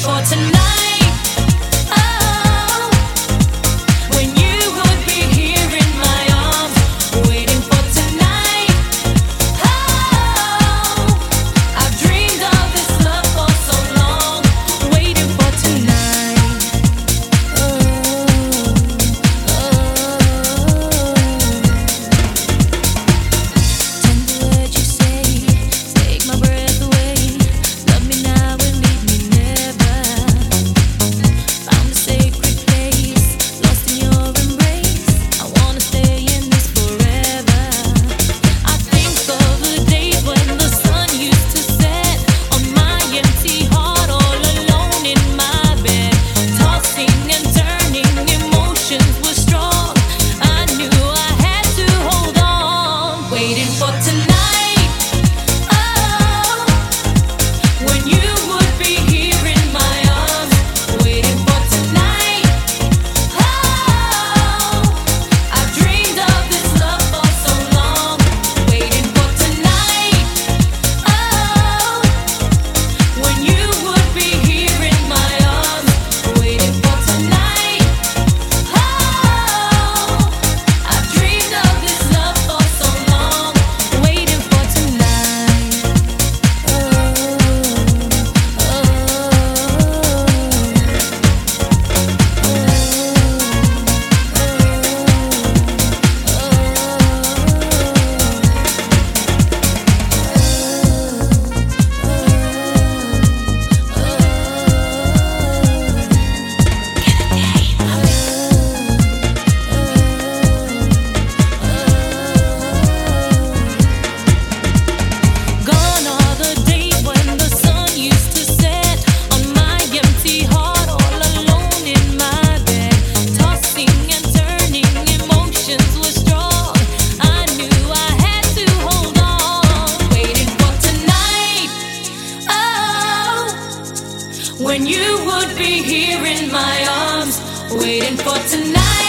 for tonight. Oh, when you would be here in my arms, waiting for tonight. Oh, I've dreamed of this love for so long, waiting for tonight. Tender words you say, take my breath away. Love me now and leave me never. Found a sacred place, lost in your embrace. I wanna stay in this forever. I think of the days when the sun used to set on my empty heart, all alone in my bed, tossing and turning, emotions were strong. I knew I had to hold on, waiting for tonight. Oh, when you would be here in my arms, waiting for tonight. Oh, I've dreamed of this love for so long, waiting for tonight. Oh, when you would be here in my arms, waiting for tonight. Oh, I've dreamed of this love for so long, waiting for tonight. Gone are the days when the sun used to set on my empty heart, all alone in my bed, tossing and turning, emotions were strong. I knew I had to hold on, waiting for tonight. Oh, when you would be here in my arms, waiting for tonight.